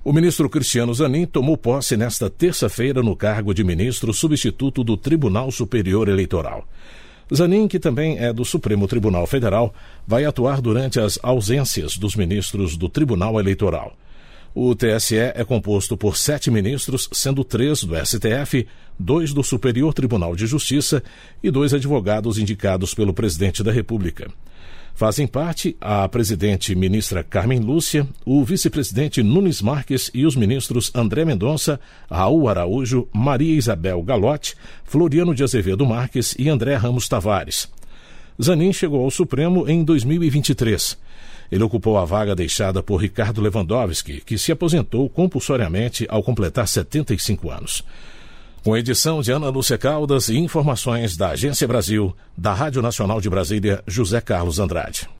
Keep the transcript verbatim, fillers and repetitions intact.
O ministro Cristiano Zanin tomou posse nesta terça-feira no cargo de ministro substituto do Tribunal Superior Eleitoral. Zanin, que também é do Supremo Tribunal Federal, vai atuar durante as ausências dos ministros do Tribunal Eleitoral. O T S E é composto por sete ministros, sendo três do S T F, dois do Superior Tribunal de Justiça e dois advogados indicados pelo presidente da República. Fazem parte a presidente ministra Carmen Lúcia, o vice-presidente Nunes Marques e os ministros André Mendonça, Raul Araújo, Maria Isabel Galotti, Floriano de Azevedo Marques e André Ramos Tavares. Zanin chegou ao Supremo em dois mil e vinte e três. Ele ocupou a vaga deixada por Ricardo Lewandowski, que se aposentou compulsoriamente ao completar setenta e cinco anos. Com edição de Ana Lúcia Caldas e informações da Agência Brasil, da Rádio Nacional de Brasília, José Carlos Andrade.